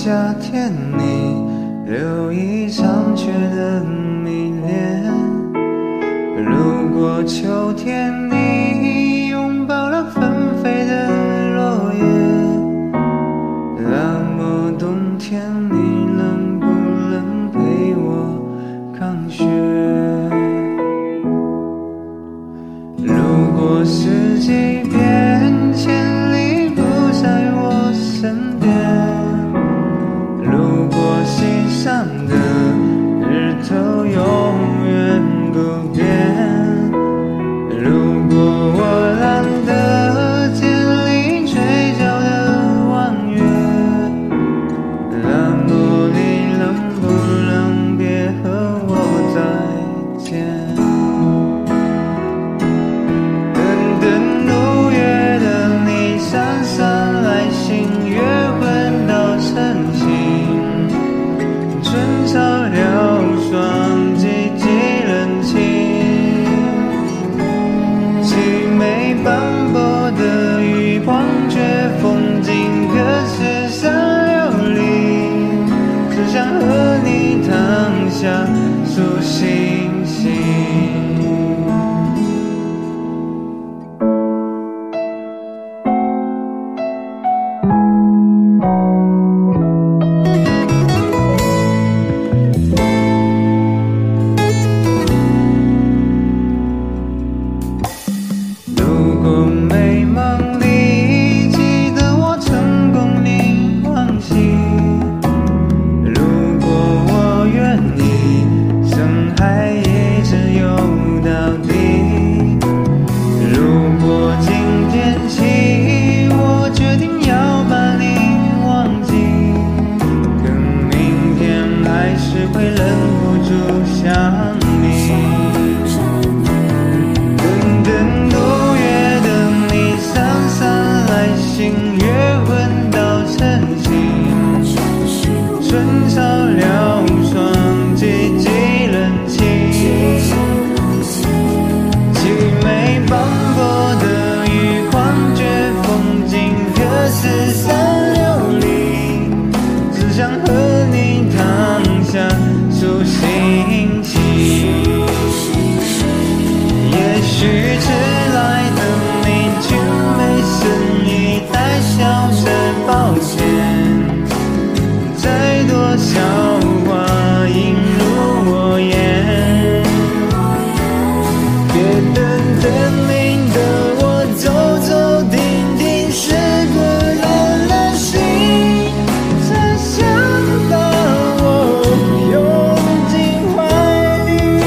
夏天你留一长缺的迷恋，如果秋天你拥抱了纷飞的落叶，那么冬天你能不能陪我抗雪？如果世界变迁离不在我身边，如果心上的日头永远不变，如果我懒得建立追焦的望远，那么你能不能别和我再见？等等5月的你姗姗来信，月昏到晨星，春潮凉爽，季季冷清，凄美斑驳的雨黄却风景，可是想流离，只想和你躺下数星星。如果美梦里记得我成功你忘记，如果我愿意深海一直游到底，如果今天起我决定要把你忘记，可明天还是会忍不住想你。月昏到晨星，春潮凉爽，季季冷清，凄美斑驳的雨狂绝风景，可是想流离，只想和你躺下数星星。也许迟来的你俊美身影带笑着抱歉，再多笑话映入我眼，别等等令的我走走停停，是个人的心，才想把我拥进怀里。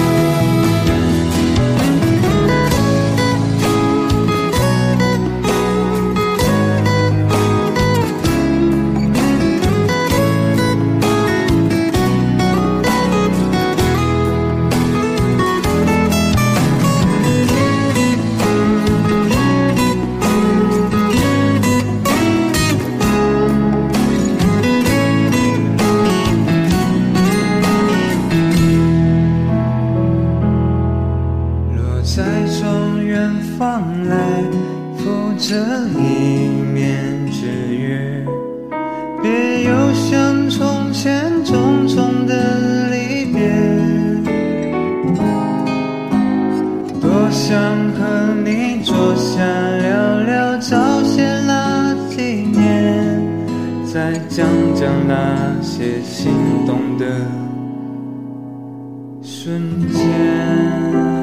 再从远方来，浮着一面之月，别又像从前重重的离别。多想和你坐下聊聊早些那几年，再讲讲那些心动的瞬间。